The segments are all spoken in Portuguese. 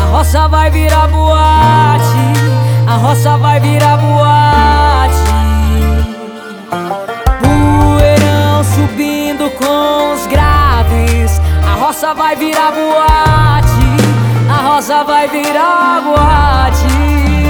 roça vai virar boate, a roça vai virar boate. Poeirão subindo com os graves, a roça vai virar boate, a roça vai virar boate.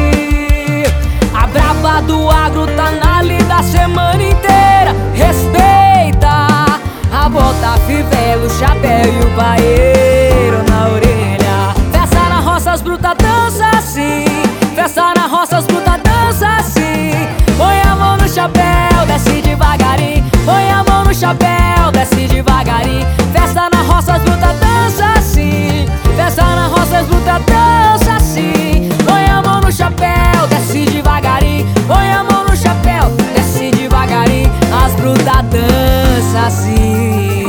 A braba do agro tá na lida a semana inteira. Respeita, a bota, a fivela, o chapéu e o paeiro na orelha. Festa na roça, as brutas dança assim. Festa na roça, as brutas dança assim. Põe a mão no chapéu, desce devagarinho. Põe a mão no chapéu, desce devagarinho. Festa na roça, as brutas dança assim. Festa na roça, as brutas dança assim. Põe a mão no chapéu, desce devagarinho. Põe a mão no chapéu, desce devagarinho. As brutas dança assim.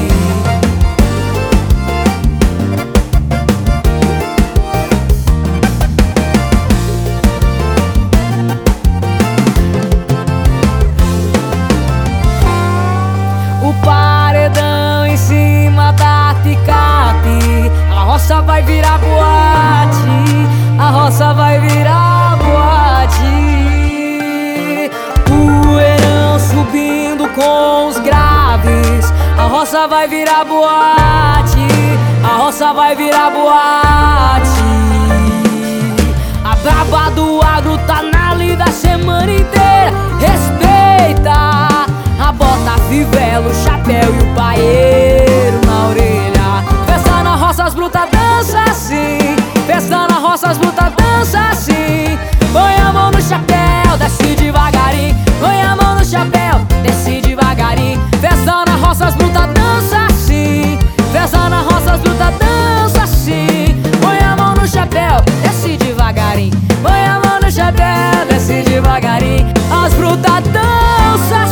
O paredão em cima da picape, a roça vai virar boate, a roça vai virar boate. Poeirão subindo com os graves, a roça vai virar boate, a roça vai virar boate. A braba do agro tá na lida a semana inteira. Respeita, a bota, a fivela, o chapéu e o paeiro na orelha. Festa na roça, as brutas dança assim. Festa na roça, as brutas dança assim. Põe a mão no chapéu, desce devagarinho. Põe a mão no chapéu, desce devagarinho. Festa na roça, as brutas dança assim. Festa na roça, as brutas dança assim. Põe a mão no chapéu, desce devagarinho. Põe a mão no chapéu, desce devagarinho. As brutas dança